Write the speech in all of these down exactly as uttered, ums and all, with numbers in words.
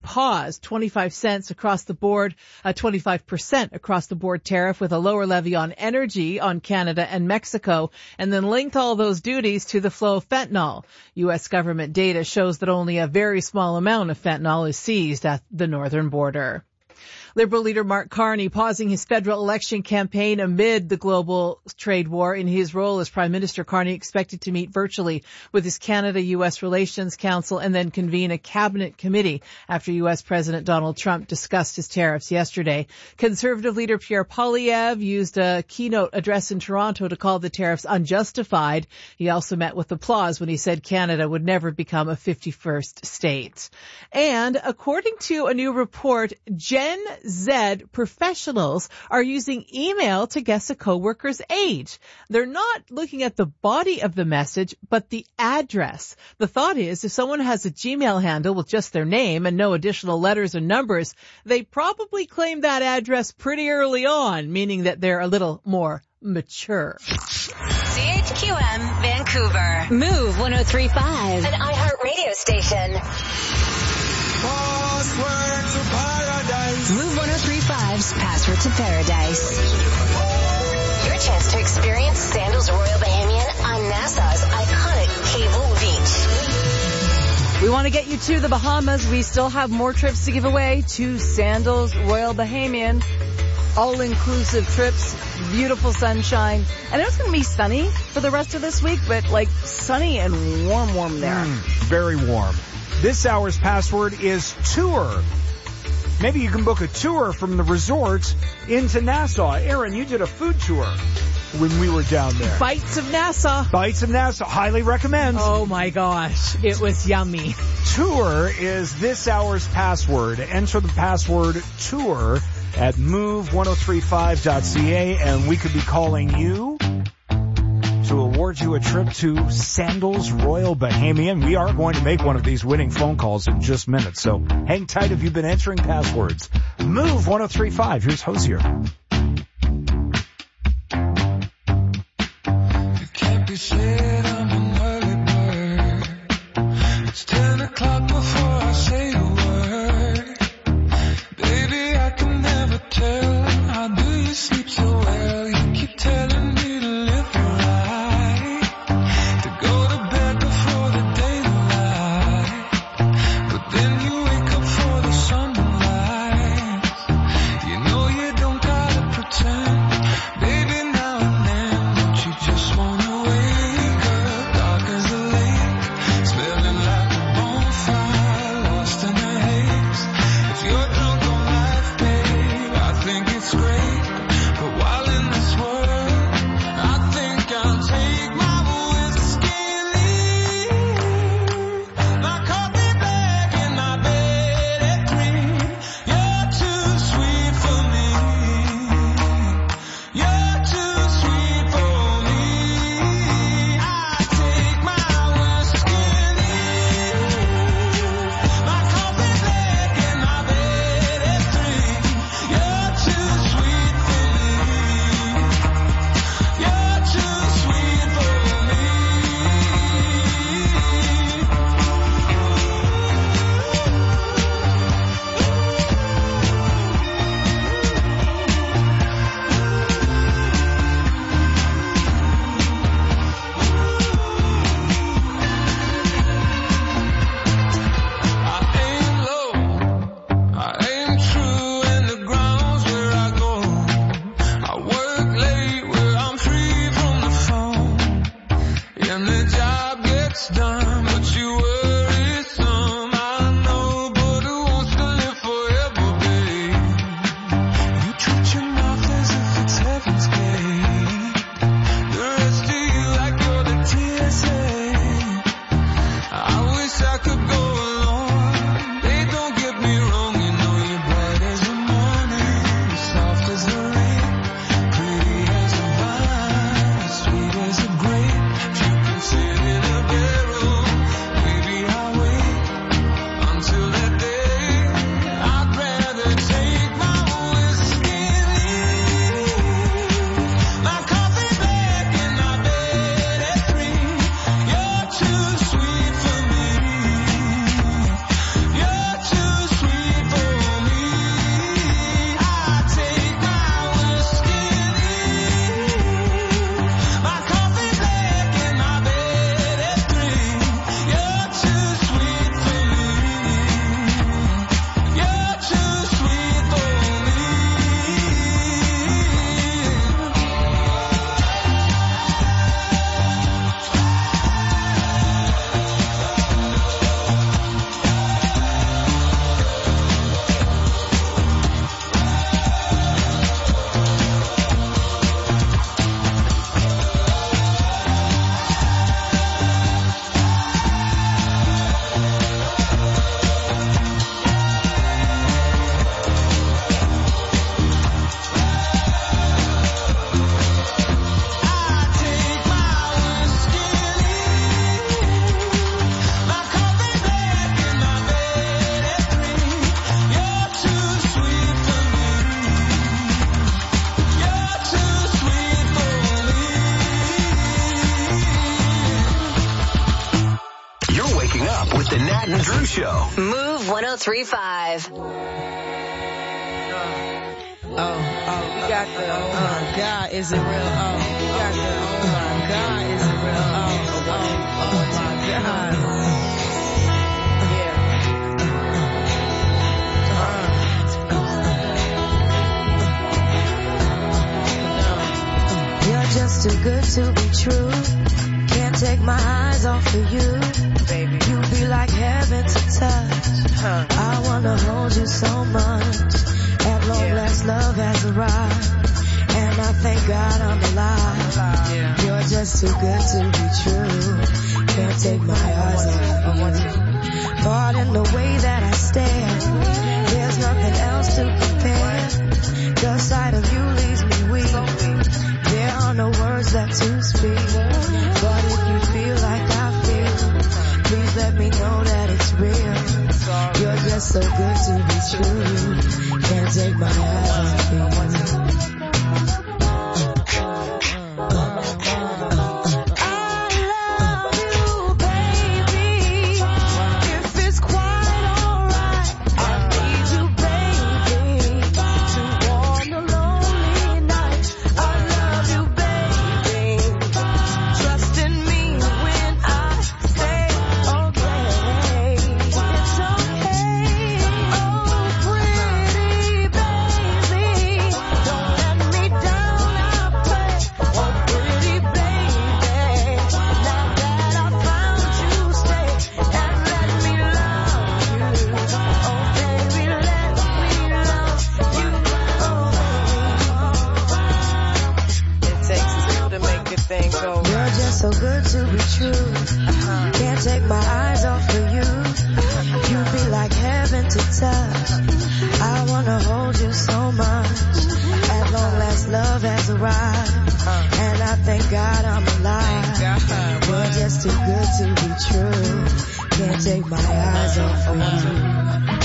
paused twenty-five cents across the board, a twenty-five percent across the board tariff with a lower levy on energy on Canada and Mexico, and then linked all those duties to the flow of fentanyl. U S government data shows that only a very small amount of fentanyl is seized at the northern border. Liberal leader Mark Carney pausing his federal election campaign amid the global trade war. In his role as Prime Minister, Carney expected to meet virtually with his Canada-U S Relations Council and then convene a cabinet committee after U S President Donald Trump discussed his tariffs yesterday. Conservative leader Pierre Poilievre used a keynote address in Toronto to call the tariffs unjustified. He also met with applause when he said Canada would never become a fifty-first state. And according to a new report, Gen Z professionals are using email to guess a coworker's age. They're not looking at the body of the message, but the address. The thought is if someone has a Gmail handle with just their name and no additional letters or numbers, they probably claim that address pretty early on, meaning that they're a little more mature. C H Q M Vancouver. Move one oh three point five. An iHeart radio station. Password to paradise. Move one oh three point five's Password to Paradise. Your chance to experience Sandals Royal Bahamian on NASA's iconic Cable Beach. We want to get you to the Bahamas. We still have more trips to give away to Sandals Royal Bahamian. All-inclusive trips, beautiful sunshine. I know it's going to be sunny for the rest of this week, but like sunny and warm, warm there. Mm, very warm. This hour's password is tour. Maybe you can book a tour from the resort into Nassau. Aaron, you did a food tour when we were down there. Bites of Nassau. Bites of Nassau. Highly recommend. Oh my gosh. It was yummy. Tour is this hour's password. Enter the password tour at move ten thirty-five dot c a and we could be calling you to award you a trip to Sandals Royal Bahamian. We are going to make one of these winning phone calls in just minutes, so hang tight if you've been entering passwords. Move ten thirty-five. Here's Hosier. It can't be said I'm an early bird. It's ten o'clock before I say a word. Baby, I can never tell. How do you sleep so well? You keep telling me to live right, to go to bed before the daylight, but then you wake up for the sunrise. You know you don't gotta Show. Move one oh three point five. Oh, oh, we got the, oh my God, is it real? Oh, we got the, oh my God, is it real? Oh, oh, oh my God. Yeah. Uh. You're just too good to be true. Can't take my eyes off of you. Baby, you be like heaven to touch. Huh. I wanna hold you so much. At long yeah. last, love has arrived, and I thank God I'm alive. Yeah. You're just too good to be true. Can't take my eyes off you. Thought in the way that I stare, there's nothing else to compare. The sight of you leaves me weak. There are no words left to speak. But if you feel like I feel, please let me know that it's real. You're just so good to be true. Can't take my eyes off you. So good to be true. Uh-huh. Can't take my eyes off of you. You be like heaven to touch. I wanna hold you so much. At long last, love has arrived, uh-huh. and I thank God I'm alive. God. You're just too good to be true. Can't take my eyes off of you.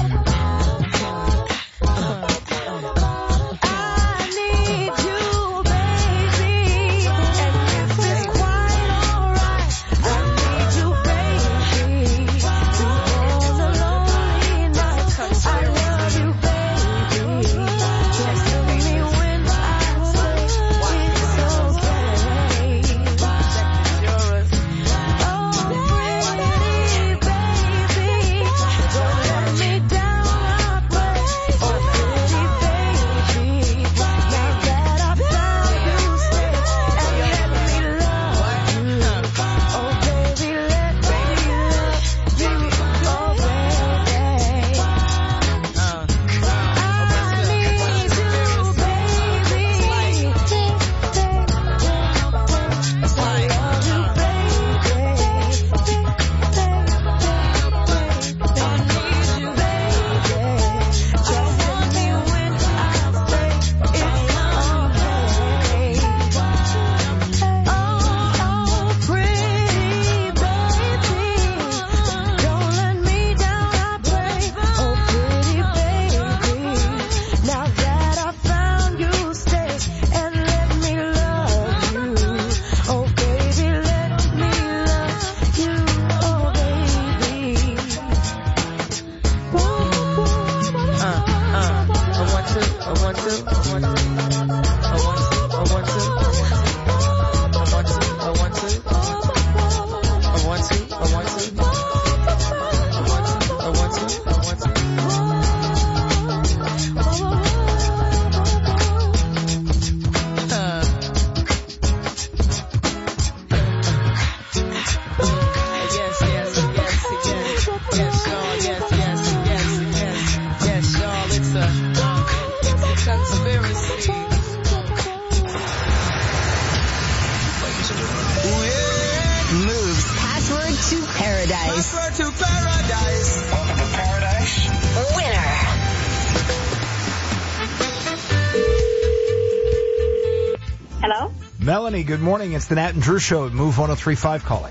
Melanie, good morning. It's the Nat and Drew Show at Move one oh three point five calling.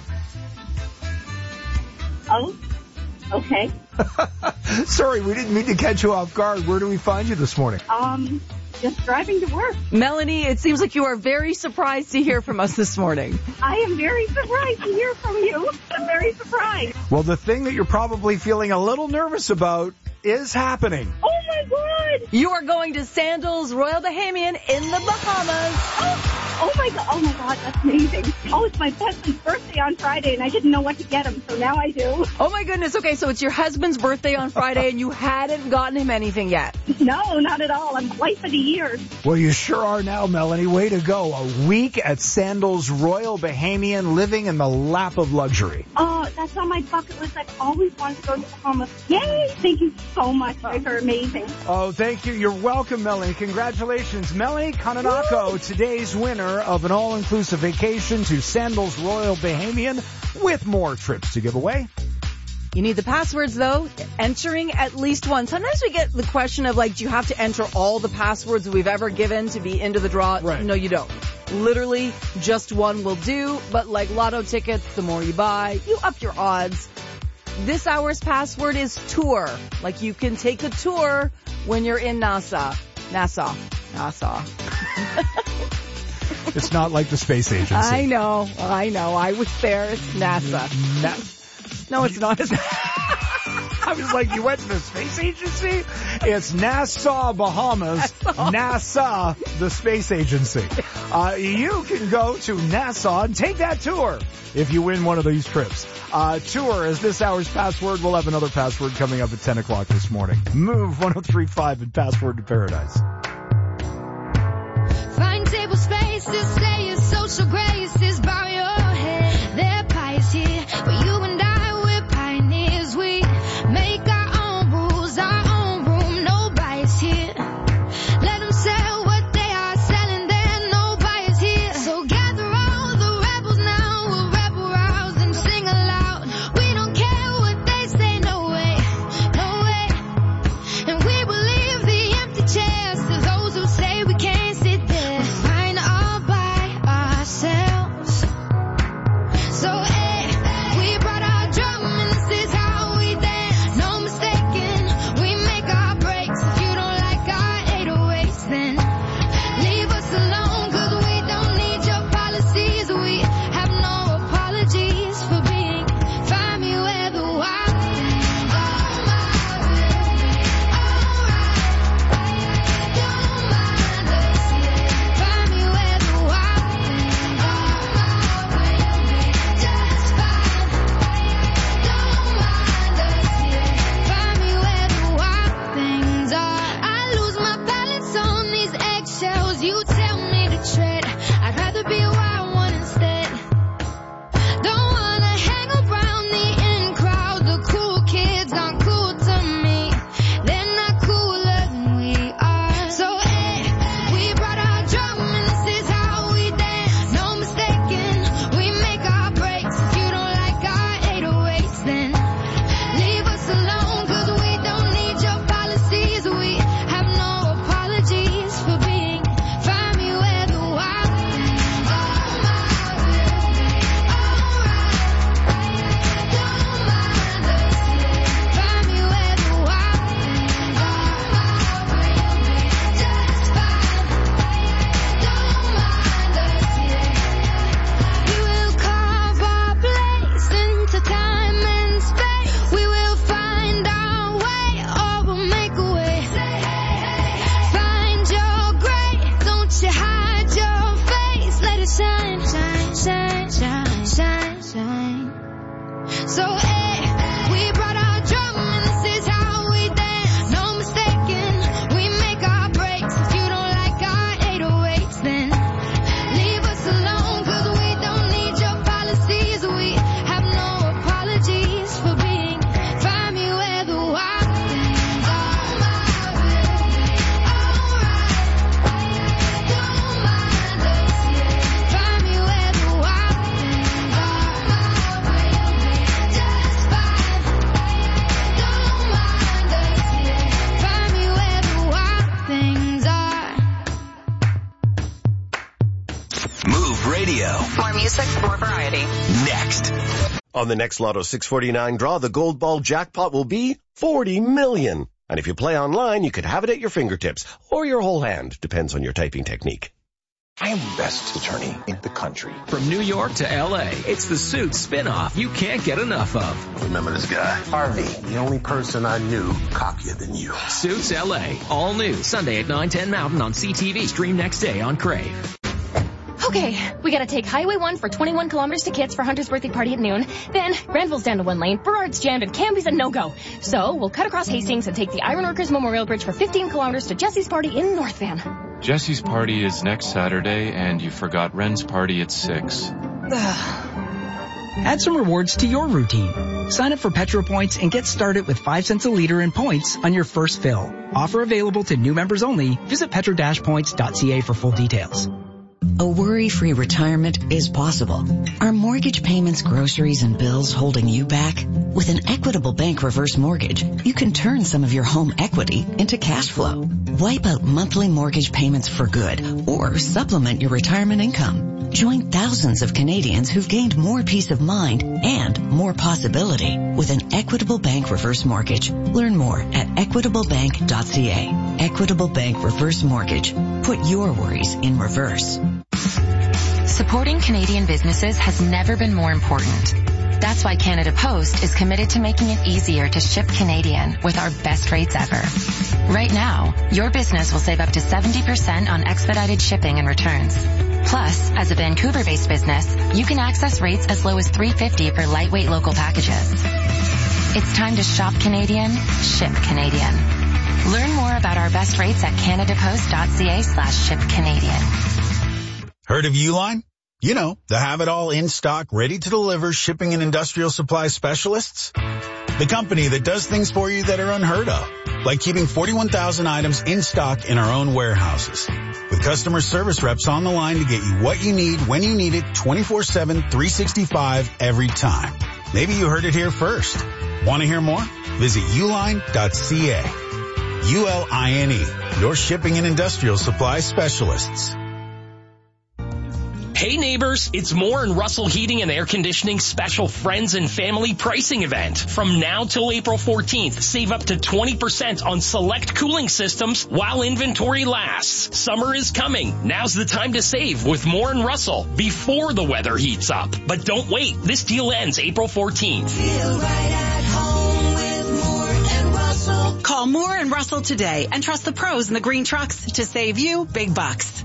Oh, okay. Sorry, we didn't mean to catch you off guard. Where do we find you this morning? Um, just driving to work. Melanie, it seems like you are very surprised to hear from us this morning. I am very surprised to hear from you. I'm very surprised. Well, the thing that you're probably feeling a little nervous about is happening. Oh, my God. You are going to Sandals Royal Bahamian in the Bahamas. Oh, oh, my God. Oh, my God. That's amazing. Oh, it's my husband's birthday on Friday, and I didn't know what to get him, so now I do. Oh, my goodness. Okay, so it's your husband's birthday on Friday, and you hadn't gotten him anything yet. No, not at all. I'm wife of the year. Well, you sure are now, Melanie. Way to go. A week at Sandals Royal Bahamian, living in the lap of luxury. Oh, that's on my bucket list. I've always wanted to go to the Bahamas. Yay! Thank you so much. You guys are amazing. Oh, thank you. You're welcome, Melanie. Congratulations. Melanie Kananako, today's winner of an all-inclusive vacation to Sandals Royal Bahamian with more trips to give away. You need the passwords, though. Entering at least one. Sometimes we get the question of, like, do you have to enter all the passwords we've ever given to be into the draw? Right. No, you don't. Literally, just one will do. But like lotto tickets, the more you buy, you up your odds. This hour's password is tour. Like, you can take a tour when you're in Nassau. Nassau. Nassau. It's not like the space agency. I know. I know. I was there. It's NASA. Na- No, it's not. I was like, you went to the space agency? It's Nassau, Bahamas. NASA, the space agency. Uh, you can go to Nassau and take that tour if you win one of these trips. Uh, tour is this hour's password. We'll have another password coming up at ten o'clock this morning. Move one oh three point five and Password to Paradise. Find table spaces, say your social graces, bow your head. Their pie is here, but you and I, we're pioneers. We make our own rules, our own room, no bias here. Let them sell what they are selling, there no bias here. So gather all the rebels now, we'll rebel rouse and sing aloud. We don't care what they say, no way, no way. And we will leave the empty chairs to those who say we can't sit there. We're fine all by ourselves. So, eh, we brought our drum and this is how we dance. No mistaking, we make our breaks. If you don't like our eight oh eights, then leave us alone, cause we don't need your policies. We have no apologies for being. Find me where the wild things are. Don't mind us, yeah. Find me where the wild things are. Just fine. Don't mind us, yeah. Find me where the wild things are. I lose my balance on these eggshells. You tell me to tread. I'd rather be a wild one instead. Don't wanna hang around the in crowd. The cool kids aren't cool to me. They're not cooler than we are. So, eh, we brought our drum and this is how we dance. No mistaking, we make our breaks. If you don't like our eight oh eights, then leave us alone, cause we don't need your policies. We have no apologies for being. Find me where the wild things are. Don't mind us, yeah. Find me where the wild things are. Just fine. Don't mind us, yeah. We will carve our place into time and space. We will find our way, or we'll make a way. Find your gray, don't you hide your face. Let it shine, shine, shine, shine, shine, shine. So, eh, we brought our drum and this is how we dance. No mistaking, we make our breaks. If you don't like our eight oh eights, then leave us alone, cause we don't need your policies. We have no apologies for being. Find me where the wild things are. Don't mind us, yeah. Find me where the wild things are. Just fine. Don't mind us, yeah. Find me where the wild things are. Move Radio. More music, more variety. Next. On the next Lotto six forty-nine draw, the gold ball jackpot will be forty million. And if you play online, you could have it at your fingertips or your whole hand. Depends on your typing technique. I am the best attorney in the country. From New York to L A, it's the Suits spinoff you can't get enough of. Remember this guy? Harvey, the only person I knew cockier than you. Suits L A, all new, Sunday at nine ten Mountain on C T V. Stream next day on Crave. Okay, we gotta take Highway one for twenty-one kilometers to Kits for Hunter's birthday party at noon. Then, Granville's down to one lane, Burrard's jammed, and Canby's a no-go. So, we'll cut across Hastings and take the Ironworkers Memorial Bridge for fifteen kilometers to Jesse's party in North Van. Jesse's party is next Saturday, and you forgot Ren's party at six. Add some rewards to your routine. Sign up for Petro Points and get started with five cents a liter in points on your first fill. Offer available to new members only. Visit petro dash points dot c a for full details. A worry-free retirement is possible. Are mortgage payments, groceries, and bills holding you back? With an Equitable Bank reverse mortgage, you can turn some of your home equity into cash flow. Wipe out monthly mortgage payments for good or supplement your retirement income. Join thousands of Canadians who've gained more peace of mind and more possibility with an Equitable Bank reverse mortgage. Learn more at equitable bank dot c a. Equitable Bank reverse mortgage. Put your worries in reverse. Supporting Canadian businesses has never been more important. That's why Canada Post is committed to making it easier to ship Canadian with our best rates ever. Right now, your business will save up to seventy percent on expedited shipping and returns. Plus, as a Vancouver-based business, you can access rates as low as three dollars and fifty cents for lightweight local packages. It's time to shop Canadian, ship Canadian. Learn more about our best rates at canadapost dot c a slash ship Canadian. Heard of Uline? You know, the have-it-all in-stock, ready-to-deliver shipping and industrial supply specialists. The company that does things for you that are unheard of, like keeping forty-one thousand items in stock in our own warehouses. With customer service reps on the line to get you what you need when you need it twenty-four seven, three sixty-five every time. Maybe you heard it here first. Want to hear more? Visit uline dot c a. U L I N E, your shipping and industrial supply specialists. Hey neighbors, it's Moore and Russell Heating and Air Conditioning special friends and family pricing event. From now till April fourteenth, save up to twenty percent on select cooling systems while inventory lasts. Summer is coming. Now's the time to save with Moore and Russell before the weather heats up. But don't wait. This deal ends April fourteenth. Feel right at home with Moore and Russell. Call Moore and Russell today and trust the pros in the green trucks to save you big bucks.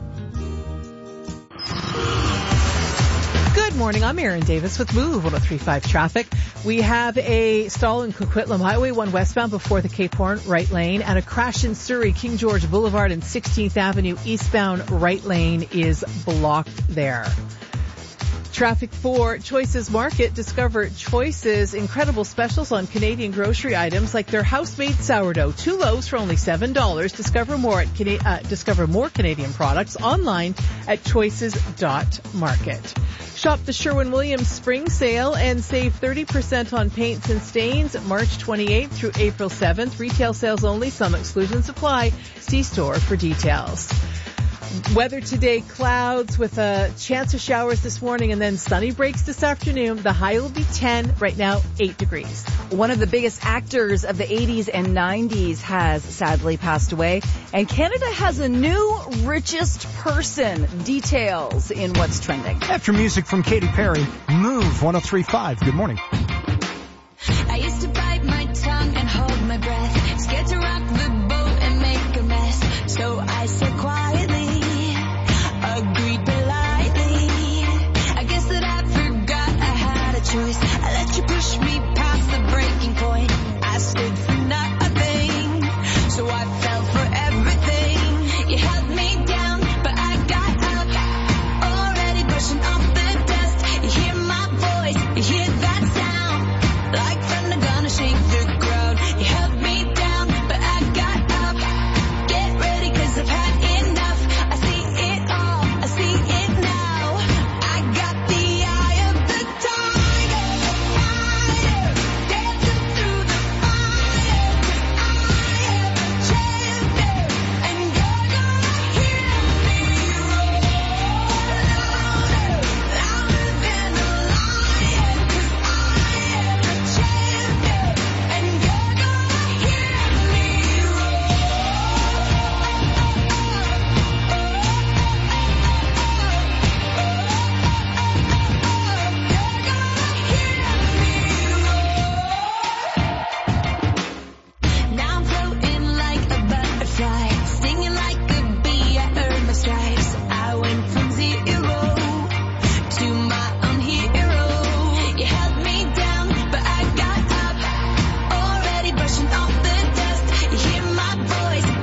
Good morning. I'm Erin Davis with Move one oh three point five traffic. We have a stall in Coquitlam Highway one westbound before the Cape Horn right lane, and a crash in Surrey, King George Boulevard and sixteenth Avenue eastbound right lane is blocked there. Traffic for Choices Market. Discover Choices' incredible specials on Canadian grocery items like their house-made sourdough. Two loaves for only seven dollars. Discover more at Cana- uh, discover more Canadian products online at choices dot market. Shop the Sherwin-Williams Spring Sale and save thirty percent on paints and stains March twenty-eighth through April seventh. Retail sales only. Some exclusions apply. See store for details. Weather today, clouds with a chance of showers this morning and then sunny breaks this afternoon. The high will be ten, right now eight degrees. One of the biggest actors of the eighties and nineties has sadly passed away, and Canada has a new richest person. Details in what's trending. After music from Katy Perry, Move one oh three point five. Good morning. I used to bite my tongue and hold my breath, scared to rock the boat and make a mess. So I said quietly, agreed politely. I guess that I forgot I had a choice. I let you push me past the breaking point. I stood for nothing, so I fell for everything. You held me down, but I got up, already brushing off the dust. You hear my voice, you hear that sound.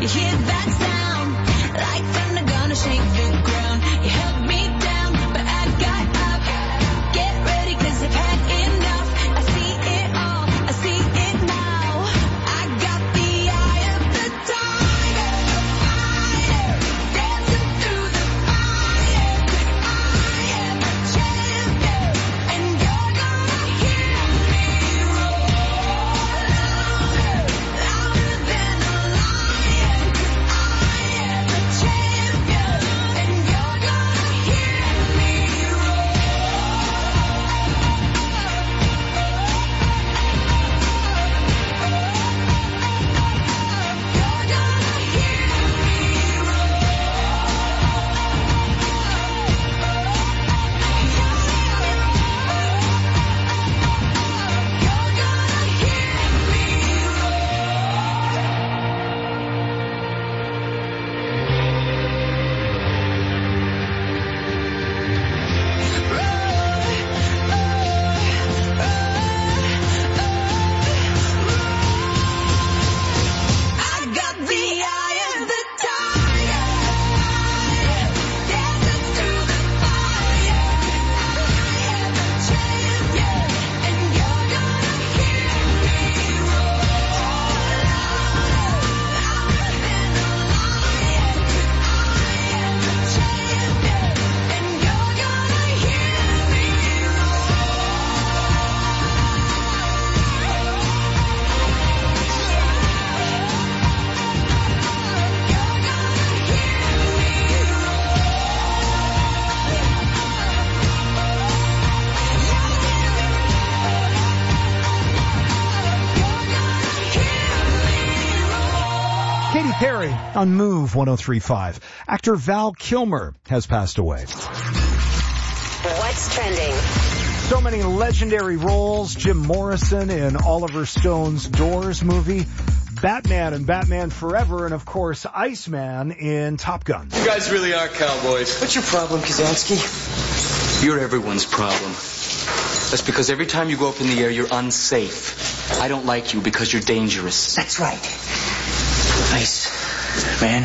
You hear that sound? Like thunder gonna shake the ground. You held me down, but I got up. Get ready, cause I've had enough. I see it all, I see it now. I got the eye of the tiger, fighter, dancing through the fire. I am a champion, and you're gonna hear me roar louder, louder than a lion. I am a champion, and you're gonna hear me roar. I got the eye of the tiger, dancing through the fire. I am a champion, and you're gonna hear me roar louder, louder than a lion. I am a champion, and you're gonna hear me Katy Perry on Move one oh three point five. Actor Val Kilmer has passed away. What's trending? So many legendary roles. Jim Morrison in Oliver Stone's Doors movie, Batman and Batman Forever, and of course Iceman in Top Gun. You guys really are cowboys. What's your problem, Kazansky? You're everyone's problem. That's because every time you go up in the air, you're unsafe. I don't like you because you're dangerous. That's right. Ice, man.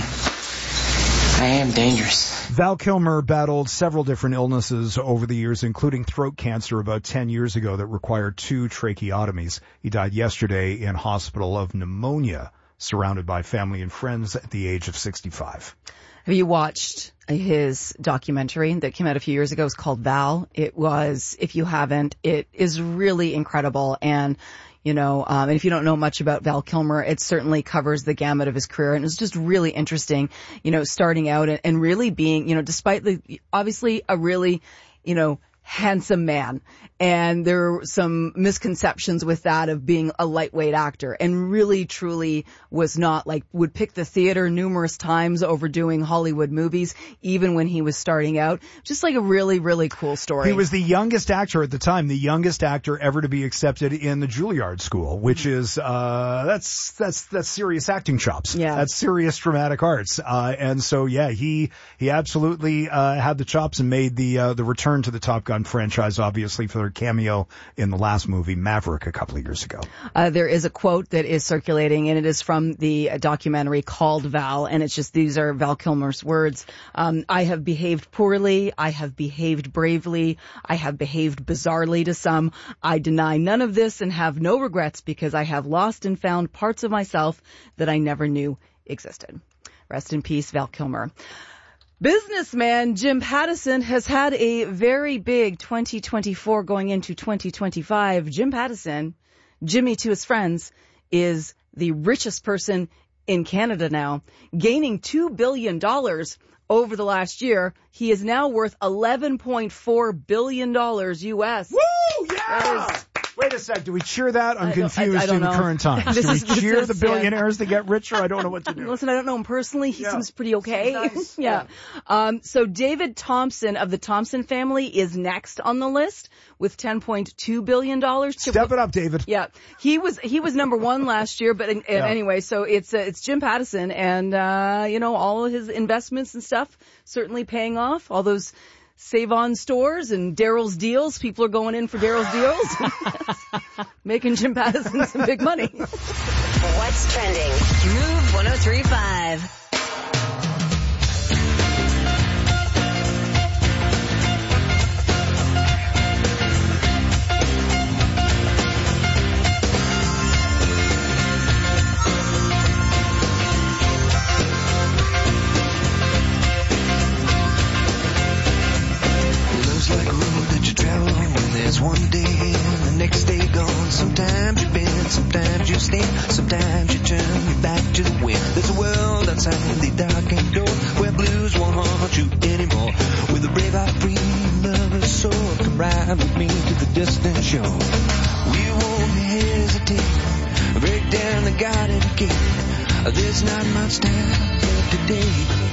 I am dangerous. Val Kilmer battled several different illnesses over the years, including throat cancer about ten years ago that required two tracheotomies. He died yesterday in hospital of pneumonia, surrounded by family and friends at the age of sixty-five. Have you watched his documentary that came out a few years ago? It's called Val. It was, if you haven't, it is really incredible. And, you know, um, and if you don't know much about Val Kilmer, it certainly covers the gamut of his career. And it's just really interesting, you know, starting out and, and really being, you know, despite the, obviously a really, you know, handsome man. And there were some misconceptions with that of being a lightweight actor, and really truly was not, like, would pick the theater numerous times over doing Hollywood movies, even when he was starting out. Just like a really, really cool story. He was the youngest actor at the time, the youngest actor ever to be accepted in the Juilliard School, which is, uh, that's, that's, that's serious acting chops. Yeah. That's serious dramatic arts. Uh, and so, yeah, he, he absolutely, uh, had the chops and made the, uh, the return to the Top Gun franchise, obviously, for their cameo in the last movie, Maverick, a couple of years ago. Uh, there is a quote that is circulating, and it is from the documentary called Val, and it's just, these are Val Kilmer's words. Um, I have behaved poorly. I have behaved bravely. I have behaved bizarrely to some. I deny none of this and have no regrets because I have lost and found parts of myself that I never knew existed. Rest in peace, Val Kilmer. Businessman Jim Pattison has had a very big twenty twenty-four going into twenty twenty-five. Jim Pattison, Jimmy to his friends, is the richest person in Canada now, gaining two billion dollars over the last year. He is now worth eleven point four billion dollars U S. Woo! Yeah! Wait a sec. Do we cheer that? I'm I confused I, I don't in know. current times. This Do we is- this cheer is, the yeah. billionaires to get richer? I don't know what to do. Listen, I don't know him personally. He Yeah. seems pretty okay. Nice. yeah. Um, so David Thompson of the Thompson family is next on the list with ten point two billion dollars. Step it up, David. Yeah. He was, he was number one last year, but in, Yeah. anyway, so it's, uh, it's Jim Pattison, and, uh, you know, all of his investments and stuff certainly paying off. All those Save-On stores and Daryl's Deals. People are going in for Daryl's Deals. Making Jim Pattison some big money. What's trending? Move one oh three point five. Drive. One day and the next day gone. Sometimes you bend, sometimes you stand, sometimes you turn your back to the wind. There's a world outside the darkened door where blues won't haunt you anymore. With a brave heart, free lover's soul, come ride with me to the distant shore. We won't hesitate, break down the garden gate. There's not much time left today.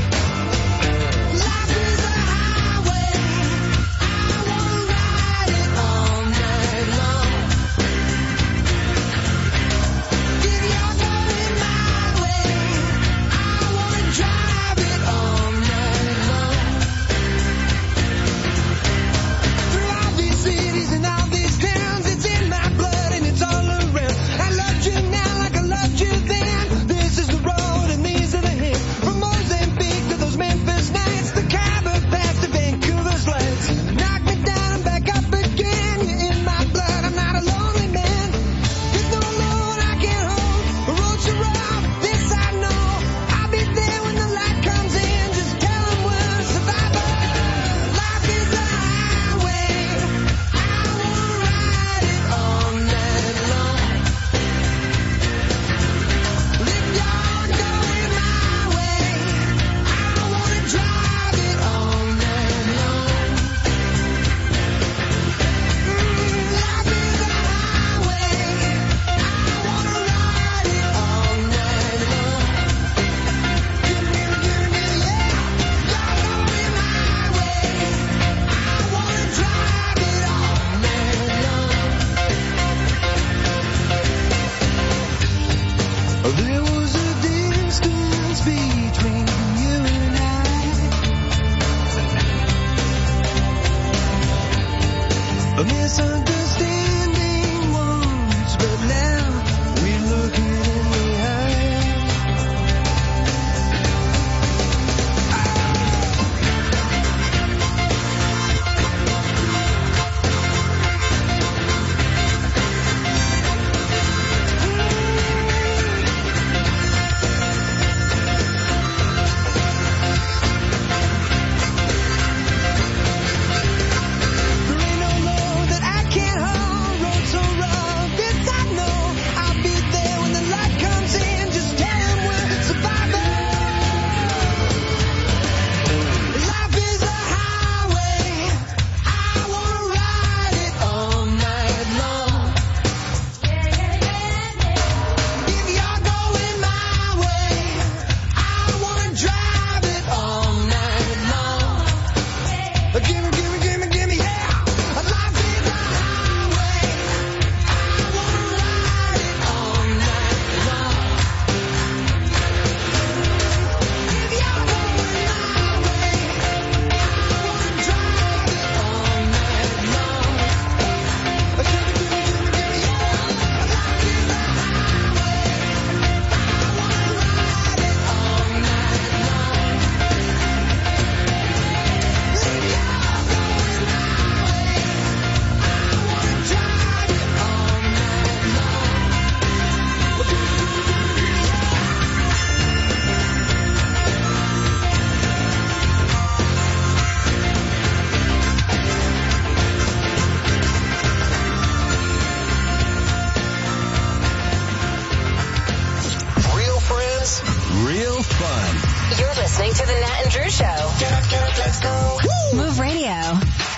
listening to the Nat and Drew Show. Get up, get up, let's go. Woo! Move Radio.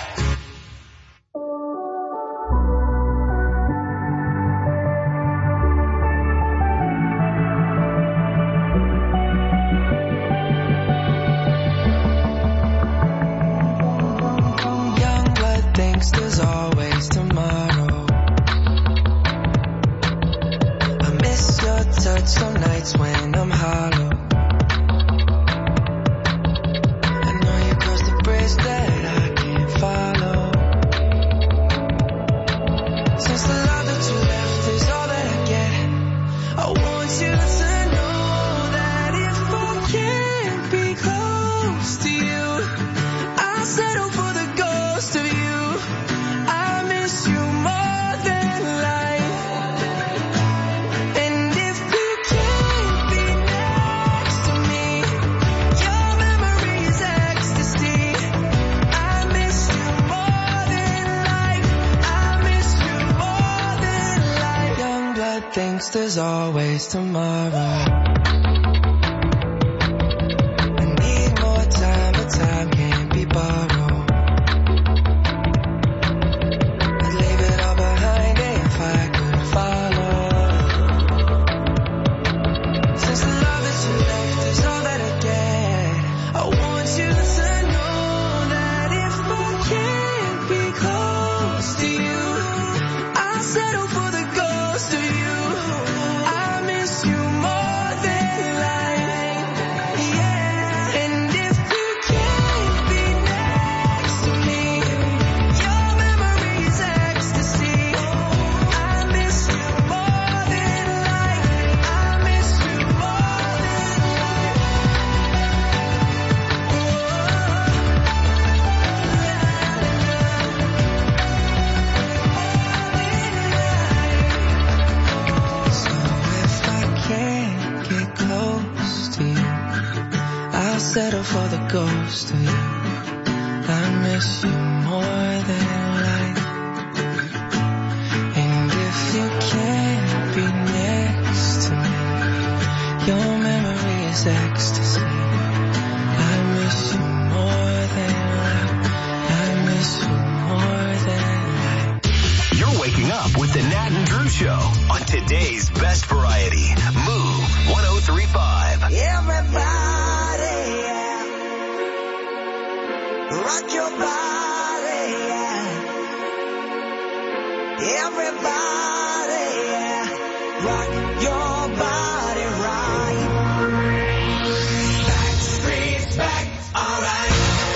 Some nights when I'm hollow, I know you crossed the bridge that I can't follow. there's always tomorrow. I need more time, but time can't be borrowed. I'd leave it all behind if I could follow. Since the love that you left is all that I get, I want you to know that if I can't be close to you, I'll settle for the ghost of you. I miss you more than life, yeah. And if you can't be next to me, your memory is ecstasy. I miss you more than life. I miss you more than life. So if I can't get close to you, I'll settle for the ghost of you. I miss you more than life. And if you can't be next to me, your memory is ecstasy. I miss you more than life. I miss you more than life. You're waking up with the Nat and Drew Show on today's best variety. Move one oh three point five. Everybody, yeah. Rock your body, yeah. Everybody, yeah. Rock your body right. Back streets back, alright.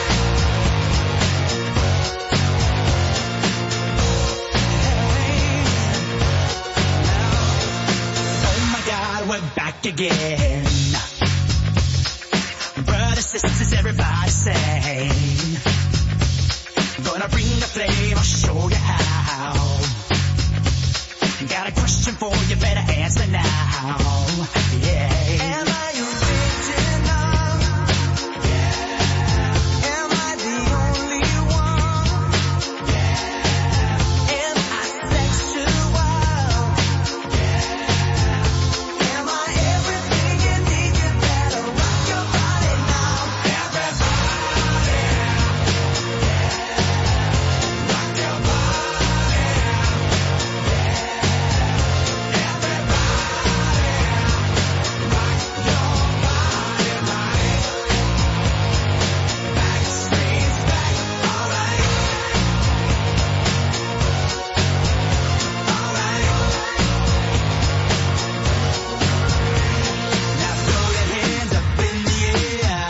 Oh my God, we're back again. Brothers, sisters, everybody sing. Gonna bring the flame, I'll show you how. Got a question for you, better answer now. Yeah. Am I original? Yeah. Am I the only one? Yeah. Am I sexual? Yeah. Am I everything you need? You better rock your body now. Everybody. Yeah. Rock your body. Now throw your hands up in the air.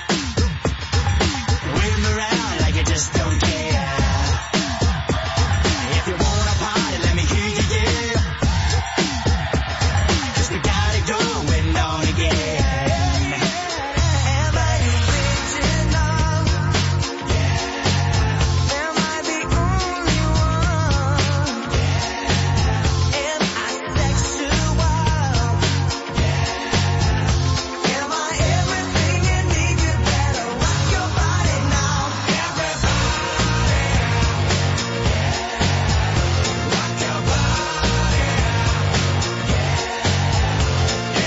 Wave 'em around like you just don't care. If you wanna party, let me hear you yell. 'Cause we got it going on again. Am I original? Yeah. Am I the only one? Yeah. Am I sexual? Yeah. Am I everything you need? You better rock your body now. Everybody. Yeah. Rock your body. Yeah.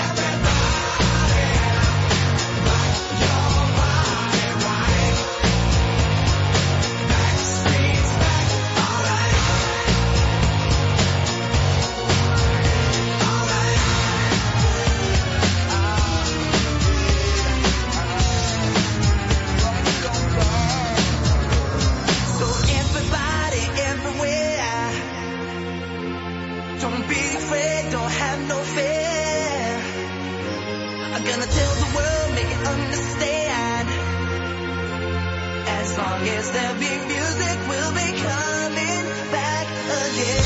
So everybody, everywhere, don't be afraid, don't have no fear. I'm gonna tell the world, make it understand. As long as there be music, we'll be coming back again.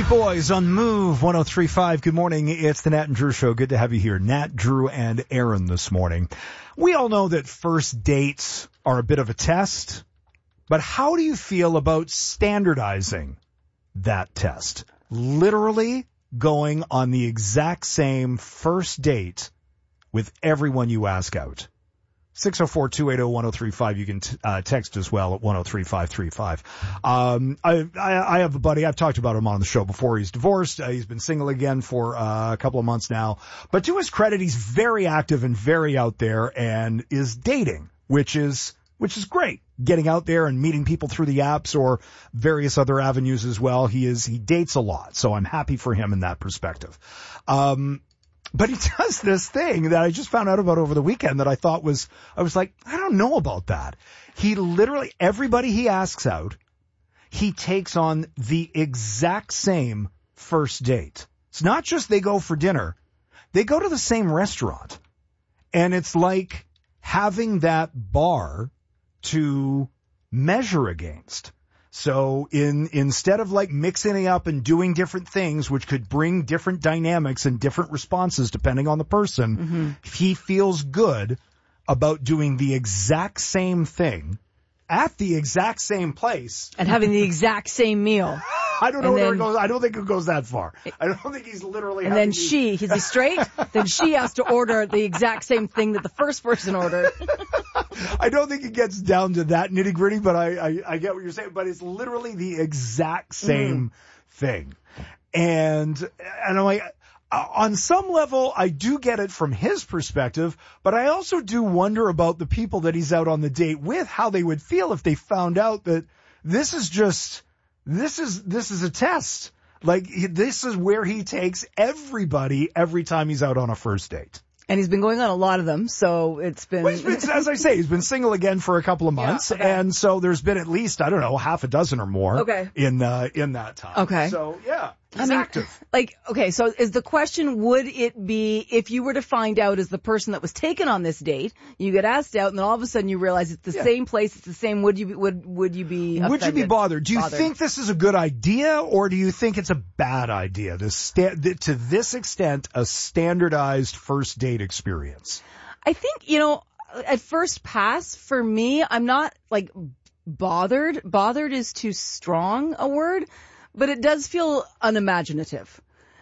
Backstreet Boys on Move one oh three point five. Good morning. It's the Nat and Drew Show. Good to have you here. Nat, Drew, and Aaron this morning. We all know that first dates are a bit of a test, but how do you feel about standardizing that test? Literally going on the exact same first date with everyone you ask out. six oh four, two eight oh, one oh three five. You can t- uh, text as well at one oh three five three five. Um, I, I, I have a buddy. I've talked about him on the show before. He's divorced. Uh, he's been single again for uh, a couple of months now. But to his credit, he's very active and very out there and is dating, which is which is great. Getting out there and meeting people through the apps or various other avenues as well. He is he dates a lot, so I'm happy for him in that perspective. Um, But he does this thing that I just found out about over the weekend that I thought was, I was like, I don't know about that. He literally, everybody he asks out, he takes on the exact same first date. It's not just they go for dinner. They go to the same restaurant. And it's like having that bar to measure against. So in instead of like mixing it up and doing different things, which could bring different dynamics and different responses depending on the person, mm-hmm. he feels good about doing the exact same thing at the exact same place. And having the exact same meal. I don't know and where then, it goes. I don't think it goes that far. I don't think he's literally And then she, is he straight? Then she has to order the exact same thing that the first person ordered. I don't think it gets down to that nitty gritty, but I, I, I get what you're saying. But it's literally the exact same mm. thing. And, and I'm like, on some level, I do get it from his perspective, but I also do wonder about the people that he's out on the date with, how they would feel if they found out that this is just, this is, this is a test. Like, this is where he takes everybody every time he's out on a first date. And he's been going on a lot of them, so it's been... Well, he's been, as I say, he's been single again for a couple of months, yeah, okay. and so there's been at least, I don't know, half a dozen or more okay. in uh, in that time. Okay. So, yeah, he's I mean, active. Like, okay, so is the question, would it be, if you were to find out as the person that was taken on this date, you get asked out, and then all of a sudden you realize it's the yeah. same place, it's the same, would you be, would, would you be offended? Would you be bothered? Do you bothered? think this is a good idea, or do you think it's a bad idea, this sta- to this extent, a standardized first date experience? I think, you know, at first pass, for me, I'm not, like, bothered. Bothered is too strong a word, but it does feel unimaginative.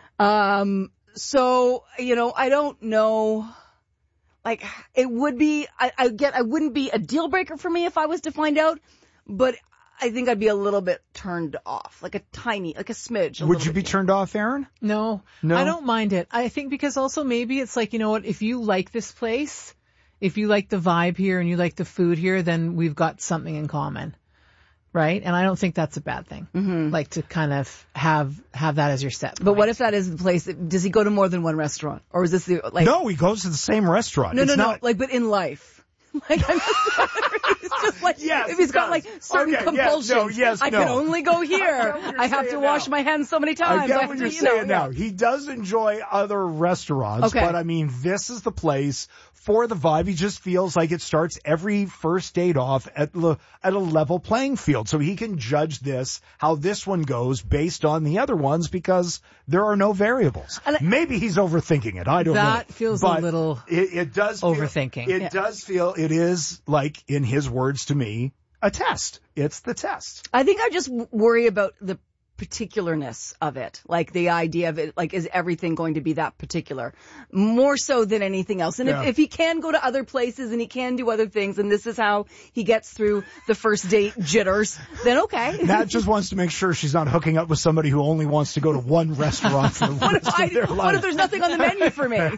Um, so, you know, I don't know, like, it would be, I, I get, I wouldn't be a deal breaker for me if I was to find out, but I think I'd be a little bit turned off, like a tiny, like a smidge. A Would you be bit. turned off, Aaron? No, no, I don't mind it. I think because also maybe it's like, you know what, if you like this place, if you like the vibe here and you like the food here, then we've got something in common. Right? And I don't think that's a bad thing. Mm-hmm. Like to kind of have, have that as your set point. But what if that is the place that, does he go to more than one restaurant? Or is this the, like? No, he goes to the same restaurant. No, it's no, not... no, like, but in life. Like, I'm just wondering, it's just like, yes, if he's got like certain okay, compulsions, yes, no, yes, I no. can only go here. I, I have to wash now. my hands so many times. I get I what to, you're you saying know, now. Yeah. He does enjoy other restaurants, okay. but I mean, this is the place for the vibe. He just feels like it starts every first date off at le- at a level playing field, so he can judge this, how this one goes based on the other ones, because there are no variables. And maybe he's overthinking it. I don't that know. That feels but a little it, it does overthinking. Feel, it yeah. does feel it is, like in his words to me, a test. It's the test. I think I just worry about the particularness of it, like the idea of it, like, is everything going to be that particular, more so than anything else? And yeah. if, if he can go to other places and he can do other things, and this is how he gets through the first date jitters, then okay. Nat just wants to make sure she's not hooking up with somebody who only wants to go to one restaurant for the what rest if I, of their life. What if there's nothing on the menu for me?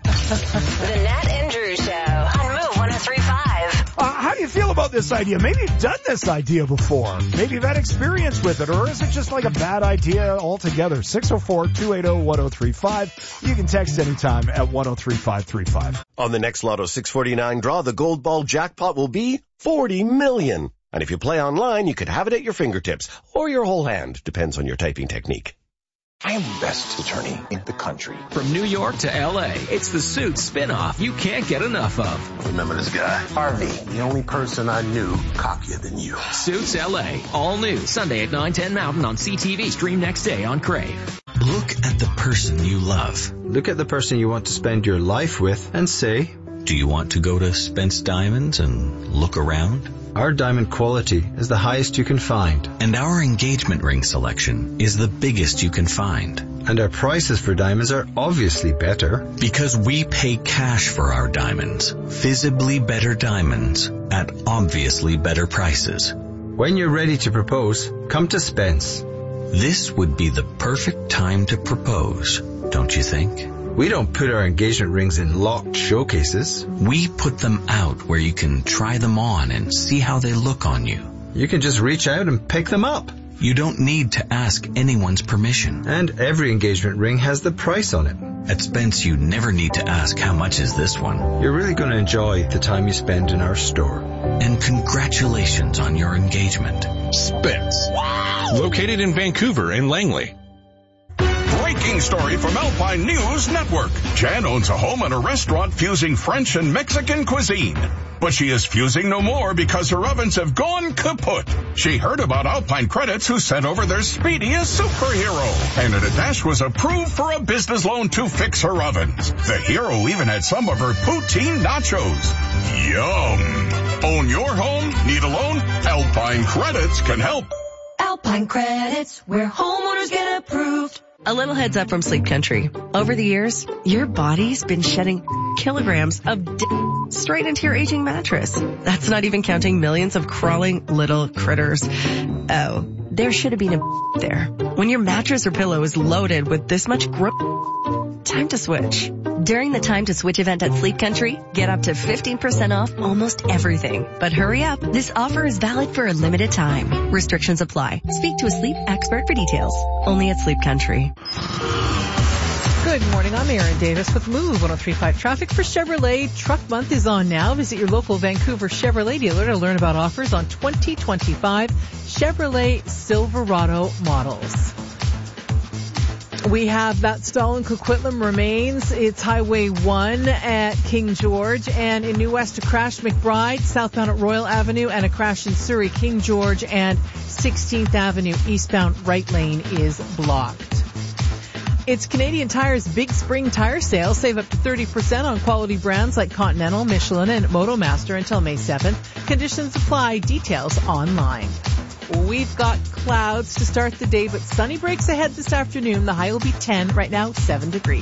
The Nat and Drew Show on Move one oh three point five. Uh, how do you feel about this idea? Maybe you've done this idea before. Maybe you've had experience with it, or is it just like a bad idea altogether? six oh four, two eight oh, one oh three five. You can text anytime at one oh three five three five. On the next Lotto six forty-nine draw, the Gold Ball jackpot will be forty million. And if you play online, you could have it at your fingertips or your whole hand. Depends on your typing technique. I am the best attorney in the country. From New York to L A, it's the Suits spinoff you can't get enough of. Remember this guy? Harvey, the only person I knew cockier than you. Suits L A, all new, Sunday at nine ten Mountain on C T V. Stream next day on Crave. Look at the person you love. Look at the person you want to spend your life with and say, do you want to go to Spence Diamonds and look around? Our diamond quality is the highest you can find. And our engagement ring selection is the biggest you can find. And our prices for diamonds are obviously better. Because we pay cash for our diamonds. Visibly better diamonds at obviously better prices. When you're ready to propose, come to Spence. This would be the perfect time to propose, don't you think? We don't put our engagement rings in locked showcases. We put them out where you can try them on and see how they look on you. You can just reach out and pick them up. You don't need to ask anyone's permission. And every engagement ring has the price on it. At Spence, you never need to ask how much is this one. You're really going to enjoy the time you spend in our store. And congratulations on your engagement. Spence. Located in Vancouver and Langley. Breaking story from Alpine News Network. Jan owns a home and a restaurant fusing French and Mexican cuisine. But she is fusing no more because her ovens have gone kaput. She heard about Alpine Credits, who sent over their speediest superhero. And Dash was approved for a business loan to fix her ovens. The hero even had some of her poutine nachos. Yum. Own your home? Need a loan? Alpine Credits can help. Alpine Credits, where homeowners get approved. A little heads up from Sleep Country. Over the years, your body's been shedding kilograms of d- straight into your aging mattress. That's not even counting millions of crawling little critters. Oh, there should have been a there. When your mattress or pillow is loaded with this much grip, time to switch. During the Time to Switch event at Sleep Country, get up to fifteen percent off almost everything. But hurry up, this offer is valid for a limited time. Restrictions apply. Speak to a sleep expert for details. Only at Sleep Country. Good morning, I'm Erin Davis with Move one oh three point five Traffic for Chevrolet. Truck Month is on now. Visit your local Vancouver Chevrolet dealer to learn about offers on twenty twenty-five Chevrolet Silverado models. We have that stall in Coquitlam remains. It's Highway one at King George, and in New West, a crash McBride, southbound at Royal Avenue, and a crash in Surrey, King George, and sixteenth Avenue, eastbound right lane is blocked. It's Canadian Tire's Big Spring Tire Sale. Save up to thirty percent on quality brands like Continental, Michelin, and MotoMaster until May seventh. Conditions apply. Details online. We've got clouds to start the day, but sunny breaks ahead this afternoon. The high will be ten. Right now, seven degrees.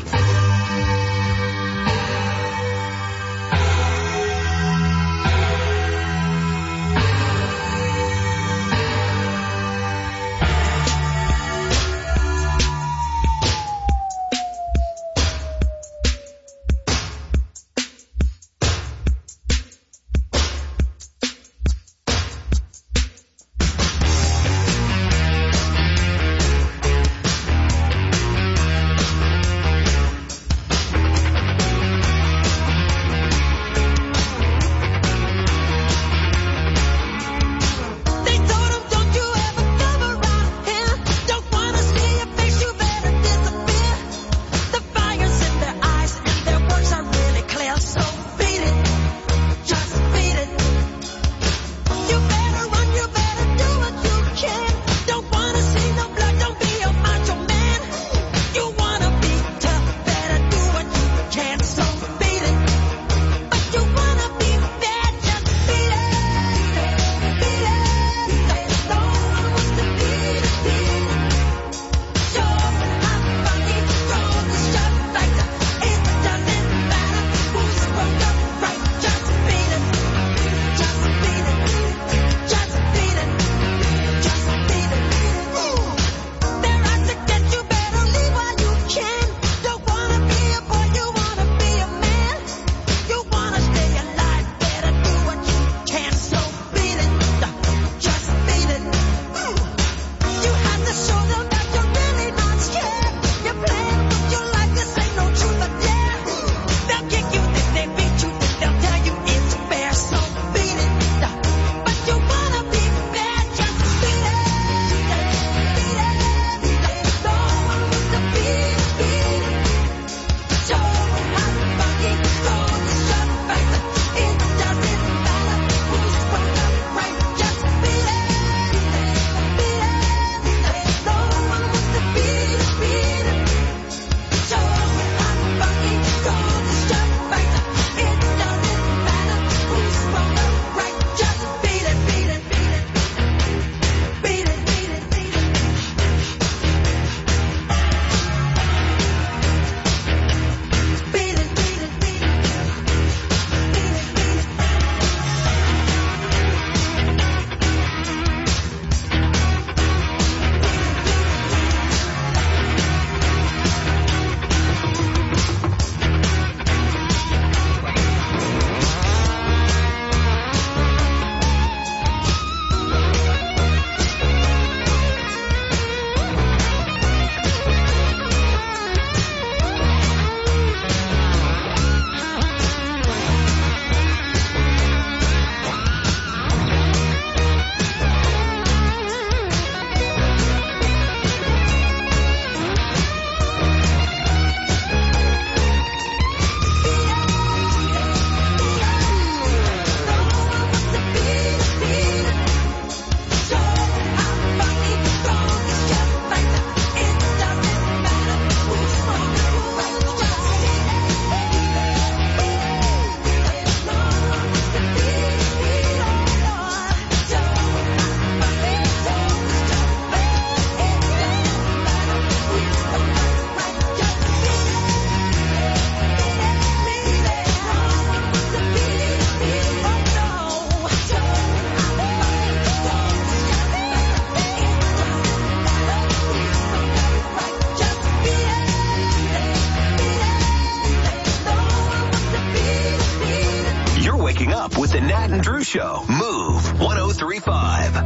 waking up with the Nat and Drew Show. Move one oh three point five.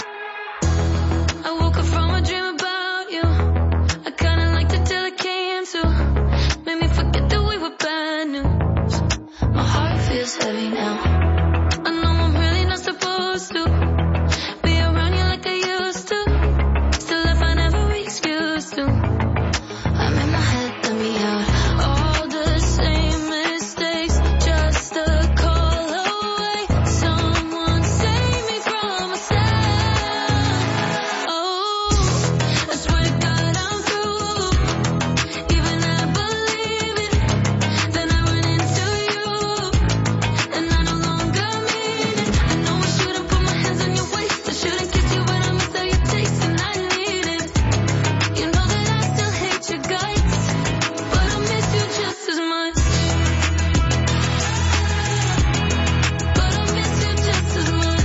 I woke up from a dream about you. I kinda liked it till it came to. Made me forget that we were bad news. My heart feels heavy now. I know I'm really not supposed to be around you like I used to. Still I find every excuse to. I'm in my head, let me out. All the same mistakes, just a call away. Someone save me from myself. Oh, I swear to God I'm through. Even I believe it. Then I run into you, and I no longer mean it. I know I shouldn't put my hands on your waist. I shouldn't kiss you, but I miss how you taste, and I need it. You know that I still hate your guts, but I miss you just as much. But I miss you just as much.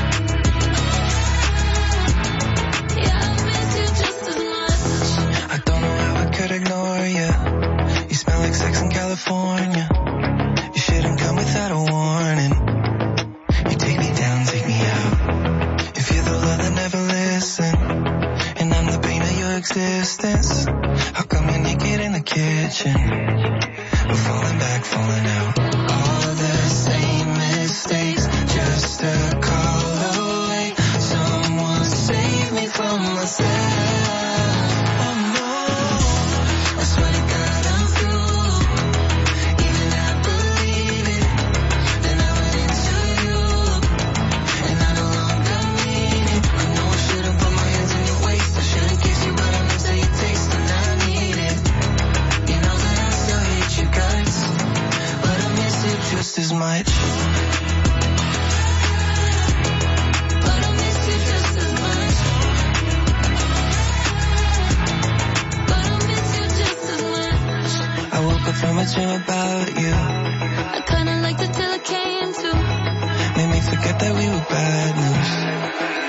Yeah, I miss you just as much. I don't know how I could ignore you. You smell like sex in California. You shouldn't come without a warning. You take me down, take me out. If you're the love that never listen, and I'm the pain of your existence, how come you're naked in the kitchen? We're falling back, falling out. All the same mistakes, just a call away. Someone save me from myself. Oh no, I swear to God I'm through. Even I believe it. Then I run into you, and I no longer mean it. I know I shouldn't put my hands on your waist. I shouldn't kiss you, but I miss how you taste, and I need it. You know that I still hate you guys, but I miss you just as much. But I miss you just as much. But I miss you just as much. I woke up from a dream about you. I kinda liked it till it came to. Made me forget that we were bad news.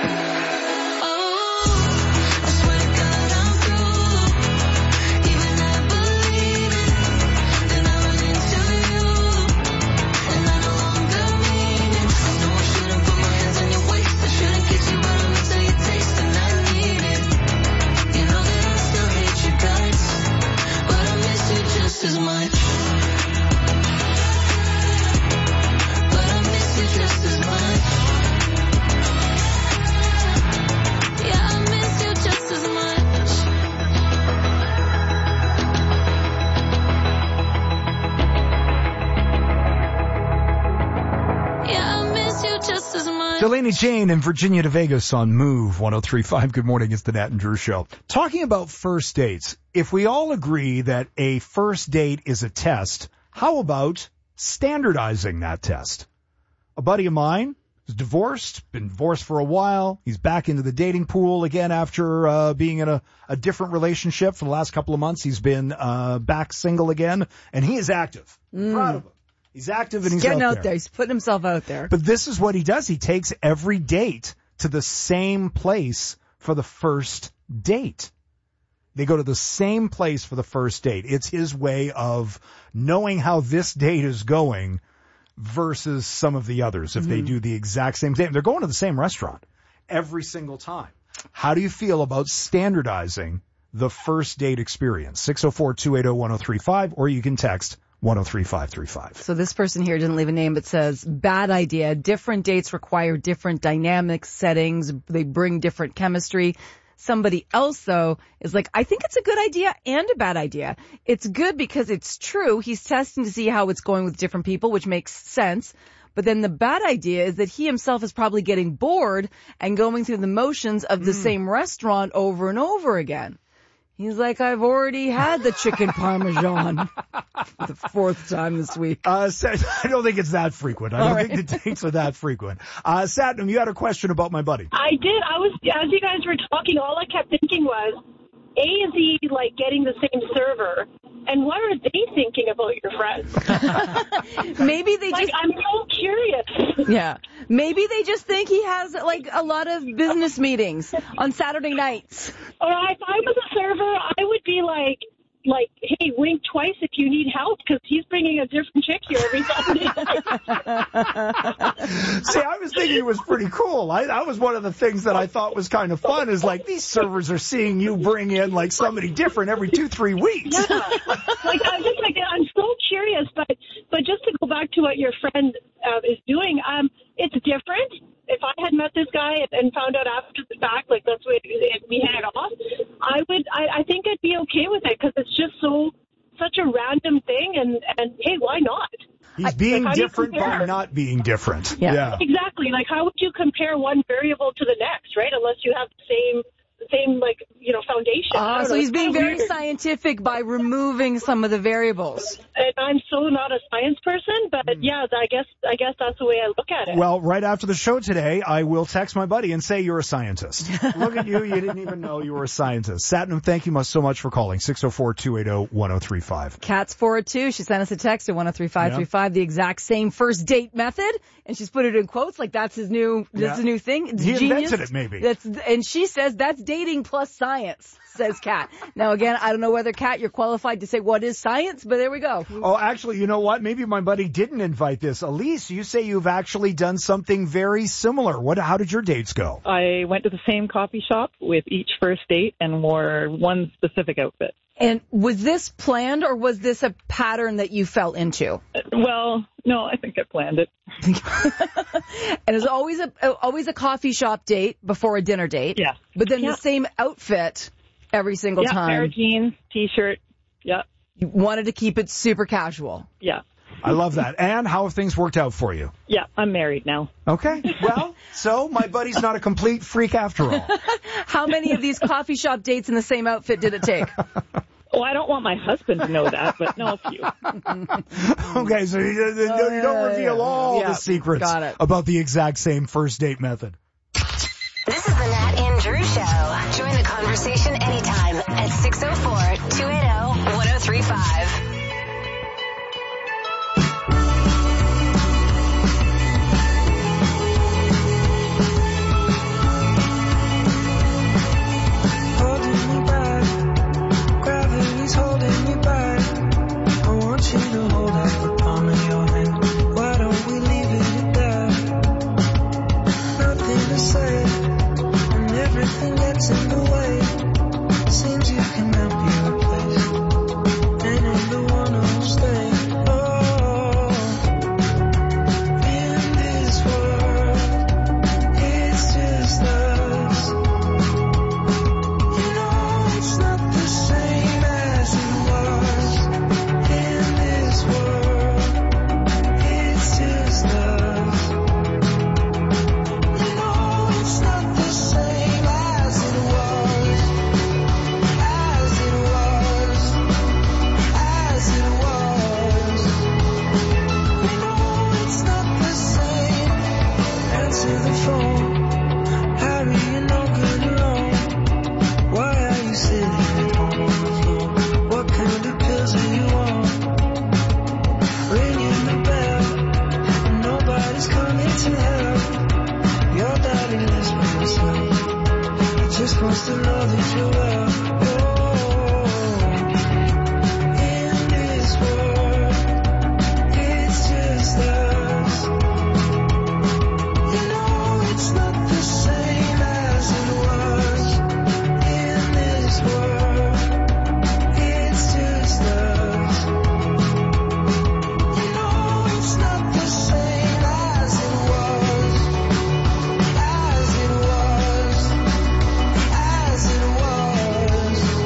Oh, I swear to God I'm through. Even I believe it. Then I run into you, and I no longer mean it. I know I shouldn't put my hands on your waist. I shouldn't kiss you, but I miss how you taste, and I need it. You know that I still hate you guys, but I miss you just as much. But I miss you just as much. Yeah, I miss you just as much. Yeah, I miss you just as much. Delaney Jane and Virginia to Vegas on Move one oh three point five. Good morning. It's the Nat and Drew Show. Talking about first dates. If we all agree that a first date is a test, how about standardizing that test? A buddy of mine is divorced, been divorced for a while. He's back into the dating pool again after uh, being in a, a different relationship for the last couple of months. He's been uh, back single again, and he is active. Mm. Proud of him. He's active and he's getting out out there. He's putting himself out there. But this is what he does. He takes every date to the same place for the first date. They go to the same place for the first date. It's his way of knowing how this date is going versus some of the others if mm-hmm. they do the exact same thing. They're going to the same restaurant every single time. How do you feel about standardizing the first date experience? six oh four, two eight oh, one oh three five, or you can text one oh three five three five. So this person here didn't leave a name, but says, bad idea. Different dates require different dynamics, settings. They bring different chemistry. Somebody else, though, is like, I think it's a good idea and a bad idea. It's good because it's true. He's testing to see how it's going with different people, which makes sense. But then the bad idea is that he himself is probably getting bored and going through the motions of the mm. same restaurant over and over again. He's like, I've already had the chicken parmesan for the fourth time this week. Uh, I don't think it's that frequent. I don't right. think the dates are that frequent. Uh, Satnam, you had a question about my buddy. I did. I was, as you guys were talking, all I kept thinking was, A, is he like getting the same server? And what are they thinking about your friends? Maybe they like, just... I'm so curious. Yeah. Maybe they just think he has, like, a lot of business meetings on Saturday nights. Or if I was a server, I would be like, like, hey, wink twice if you need help, because he's bringing a different chick here every Sunday. See, I was thinking it was pretty cool. I, that was one of the things that I thought was kind of fun, is like these servers are seeing you bring in like somebody different every two, three weeks. Yeah. Like, I'm just like, I'm so curious, but, but just to go back to what your friend uh, is doing, um, it's different. If I had met this guy and found out after the fact, like that's what we had it off, I would, I, I think I'd be okay with it, because it's just so, such a random thing, and, and hey, why not? He's being like, different by not being different. Yeah. yeah. Exactly. Like, how would you compare one variable to the next, right? Unless you have the same, the same, like, you know, foundation. Ah, so know. he's It's being kinda very weird. scientific by removing some of the variables. And I'm so not a science person, but yeah, I guess I guess that's the way I look at it. Well, right after the show today, I will text my buddy and say you're a scientist. Look at you. You didn't even know you were a scientist. Satnam, thank you so much for calling. six oh four, two eight oh, one oh three five. Kat's four oh two. She sent us a text at one oh three five three five, the exact same first date method, and she's put it in quotes like that's his new that's Yeah. his new thing. It's He genius. invented it, maybe. That's and she says that's dating plus science, says Kat. Now again, I don't know whether Kat you're qualified to say what is science, but there we go. Oh, actually, you know what? Maybe my buddy didn't invite this. Elise, you say you've actually done something very similar. What? How did your dates go? I went to the same coffee shop with each first date and wore one specific outfit. And was this planned or was this a pattern that you fell into? Well, no, I think I planned it. And it's always a always a coffee shop date before a dinner date. Yeah. But then Yeah. the same outfit every single yeah, time. pair of jeans, t-shirt. Yeah. You wanted to keep it super casual. Yeah. I love that. And how have things worked out for you? Yeah, I'm married now. Okay. Well, so my buddy's not a complete freak after all. How many of these coffee shop dates in the same outfit did it take? Oh, I don't want my husband to know that, but no, a few. Okay, so you, you, Oh, you don't yeah, reveal yeah. all Yeah, the secrets got it. about the exact same first date method. This is the Nat and Drew Show. Join the conversation anytime at six oh four, two eight oh, one oh three five. Holding me back, gravity's holding me back. I want you to hold out the palm of your hand. Why don't we leave it at that? Nothing to say, and everything gets in the way. Seems you cannot be replaced, and I'm the one who'll stay. Oh, in this world, it's just us. You know it's not the same as it was. In this world, it's just us. You know it's not the same as it was. As it was. As it was. You know it's not the same. Answer the phone. Harry, you're no good alone. Why are you sitting at home on the floor? What kind of pills are you on? Ringing the bell, nobody's coming to help. Your daddy lives by himself. He just wants to know that you're well. Oh, in this world, it's just us. You know it's not the same as it was. In this world, it's just us. You know it's not the same as it was. As it was. As it was.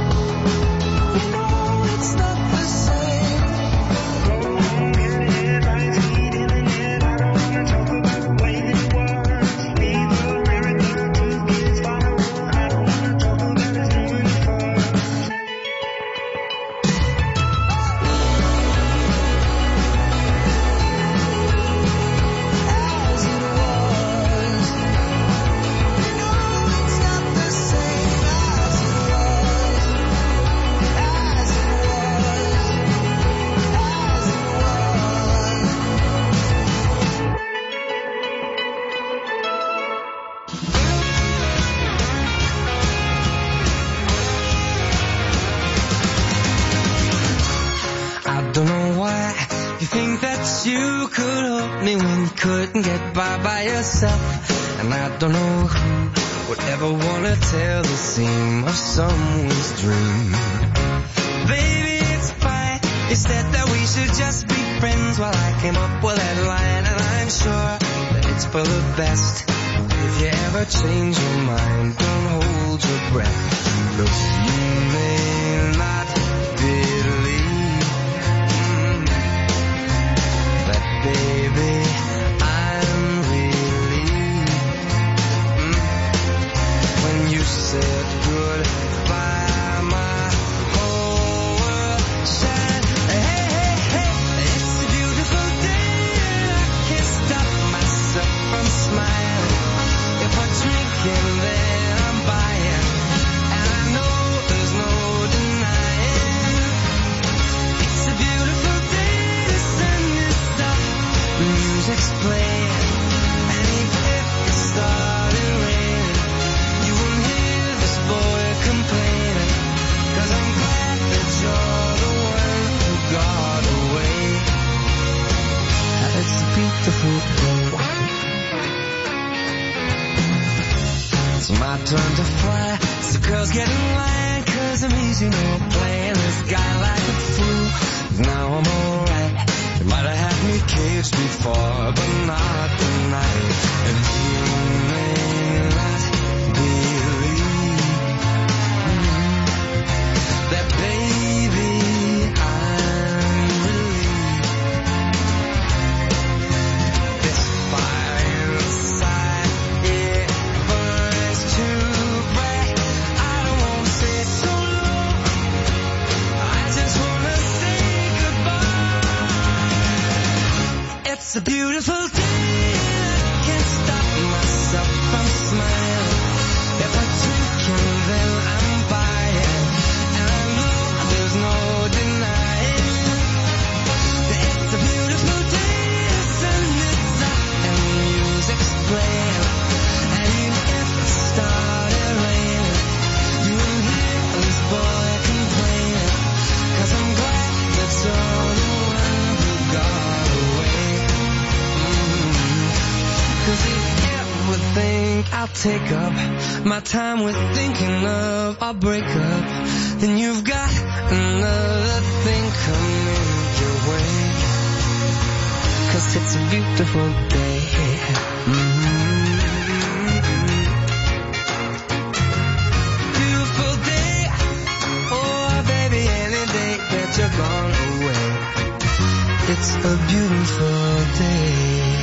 wish you could hold me when you couldn't get by by yourself. And I don't know who would ever want to tell the seam of someone's dream. Baby, it's fine. You said that we should just be friends while I came up with that line. And I'm sure that it's for the best. If you ever change your mind, don't hold your breath. Look, you may not believe mm, that, baby, I'm relieved mm, when you said goodbye, my whole world shined. Hey, hey, hey, it's a beautiful day and I can't stop myself from smiling. If I drink and then I'm buying, and I know there's no denying. It's a beautiful day, the sun is up, the music's playing, and even if it started raining, you won't hear this boy complaining, 'cause I'm glad that you're the one who got away. It's a beautiful day. It's my turn to fly. So girls get in line, 'cause I'm easy, no playing this guy like a fool. Now I'm alright. You might have had me caged before, but not tonight. And you may not believe mm, that, baby, I'm relieved. This fire inside, it burns too bright. I don't want to stay so long. I just want to say goodbye. It's a beautiful day and I can't stop myself from smiling. If I drink and then I'm buying, and I know there's no denying. It's a beautiful day, the sun is up and the music's playing, and even if it started raining, you won't hear this boy complaining, 'cause I'm glad that you're the one who got away. Mm. 'Cause if you ever think I'll take up my time with thinking of our breakup, then you've got another thing coming your way. 'Cause it's a beautiful day. Mm-hmm. Beautiful day. Oh, baby, any day that you're gone away. It's a beautiful day.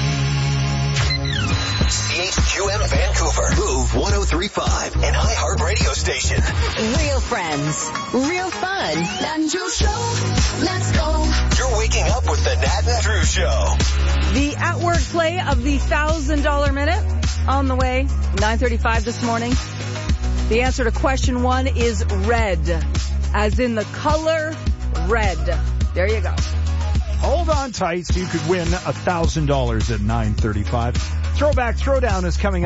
C H Q M Vancouver. Move one oh three point five, an iHeart radio station. Real friends, real fun. Nat and Drew Show. Let's go. You're waking up with the Nat and Drew Show. The at-work play of the one thousand dollars minute on the way, nine thirty-five this morning. The answer to question one is red, as in the color red. There you go. Hold on tight so you could win one thousand dollars at nine thirty-five. Throwback Throwdown is coming up.